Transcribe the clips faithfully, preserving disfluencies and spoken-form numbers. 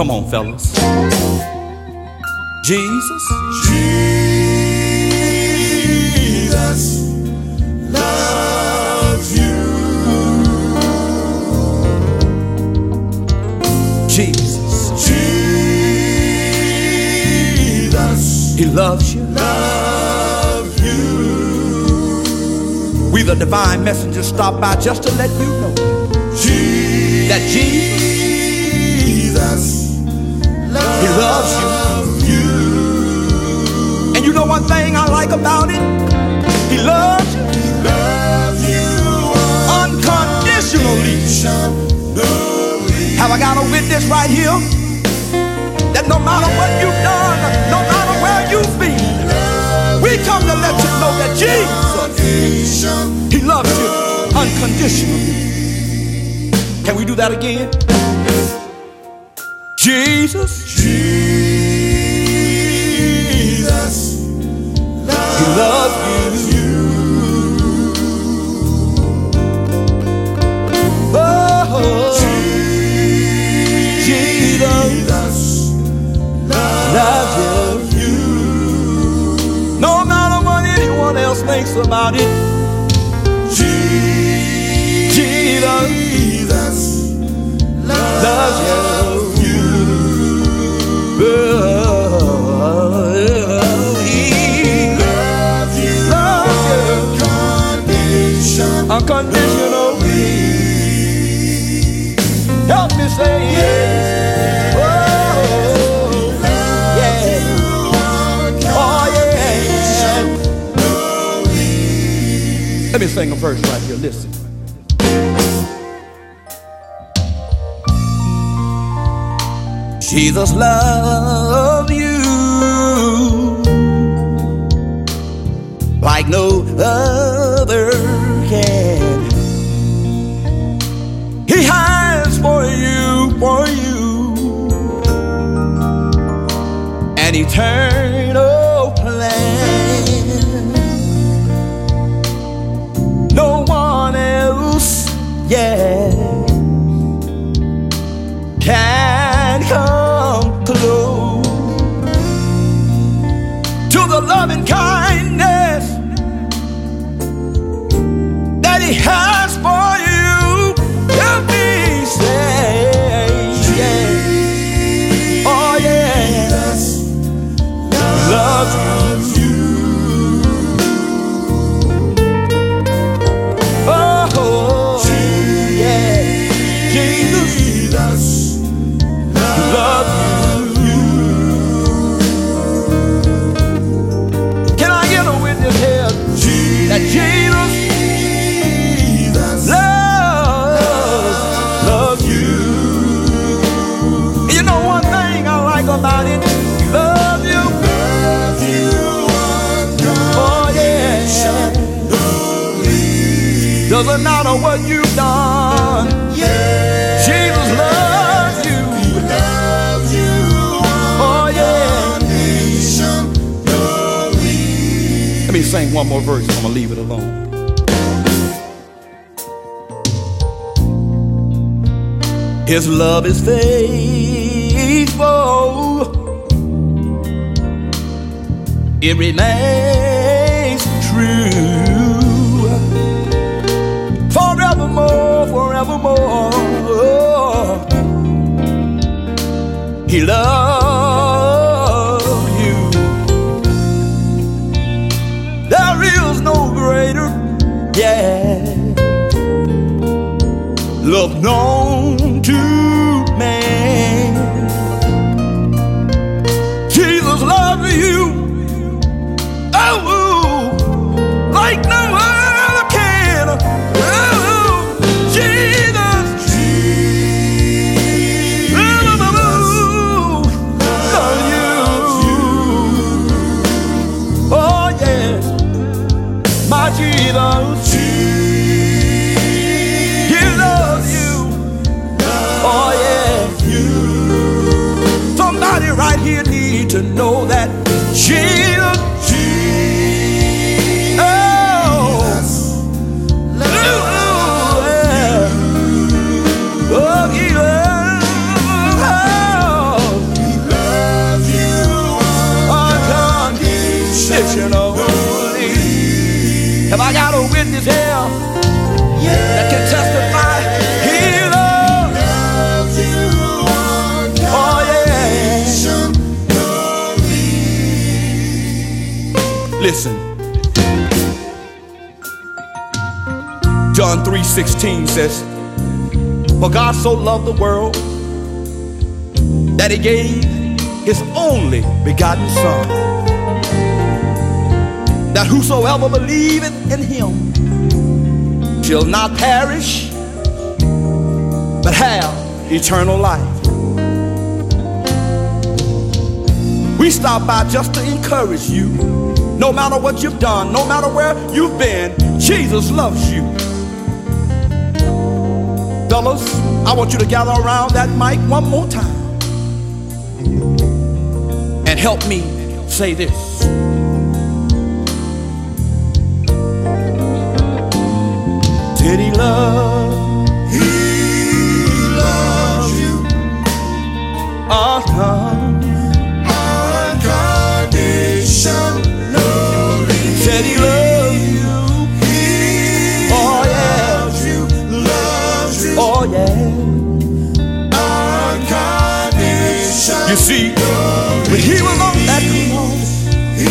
Come on, fellas. Jesus, Jesus loves you. Jesus, Jesus, He loves you. loves you. We the divine messengers stop by just to let you know Jesus, that Jesus, loves He loves you. you. And you know one thing I like about it? He loves you Loves you unconditionally. unconditionally. Have I got a witness right here? That no matter what you've done, no matter where you've been, we come to let you know that Jesus, He loves you unconditionally. Can we do that again? Jesus, Jesus He loves you. Oh, Jesus loves you. No matter what anyone else thinks about it, Jesus loves you. Oh, He loves you unconditionally. unconditionally. Help me say yes. Oh, yeah. Oh, yeah. Let me sing a verse right here. Listen. Jesus loves you like no other can. He has for you, for you, an eternal plan. No one else, yeah, can come close to the loving kindness that He has for you. Help me say, yeah. Oh yeah, loves you. Oh yeah, Jesus loves you. Can I get a witness here that Jesus loves, loves you? You know one thing I like about it, He loves you. Oh yeah. Doesn't matter what you've done, Jesus loves you. Oh yeah. Let me sing one more verse, I'm gonna leave it alone. His love is faithful, it remains true, forevermore, forevermore. He loves you. There is no greater, yeah, love known to man. Jesus loves you, oh, like no other can. Oh, Jesus, love you. Oh yes, my Jesus, He loves you that can testify He loves you. Oh yeah. Listen. John three sixteen says, for God so loved the world that He gave His only begotten Son, that whosoever believeth in Him shall not perish, but have eternal life. We stop by just to encourage you. No matter what you've done, no matter where you've been, Jesus loves you. Fellas, I want you to gather around that mic one more time and help me say this. Did He love? He loves you. Uh-huh. Unconditionally. Said He loves you. He Oh yeah. loves you. Loves you. Oh yeah. Unconditionally. You see, when He was on that cross, He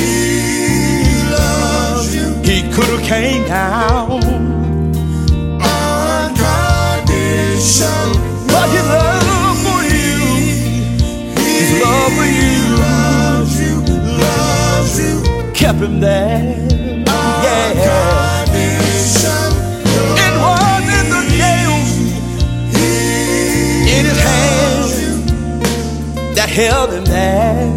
loves you. He could have came down, Unconditionally. but His love for you, His love for you, Loves you. Loves you. kept Him there. Yeah. Unconditionally. It wasn't the nails in His hands that held Him there.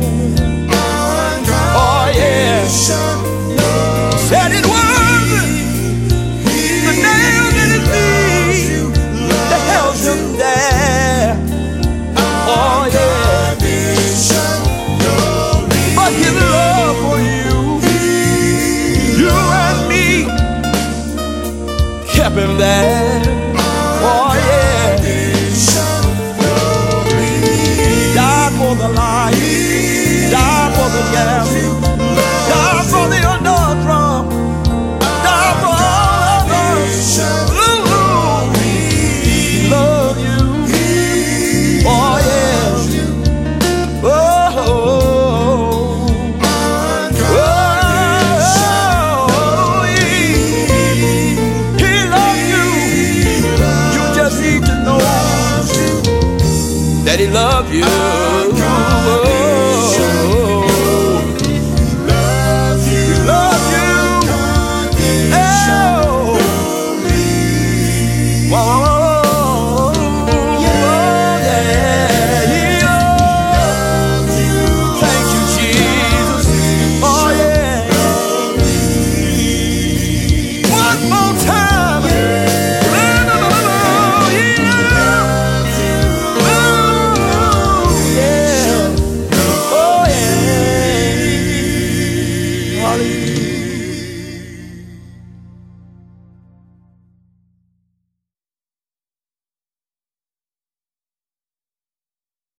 Oh yeah. Said it wasn't the nails in His feet that held Him there. Oh yeah. But His love for you, you and me, kept Him there. Oh yeah. Died for the life, died for the gas, died for the adulterum, died for all of us. Ooh, He love you. Oh yeah. Oh, oh, oh, He, He loves you. You just need to know that He loves you.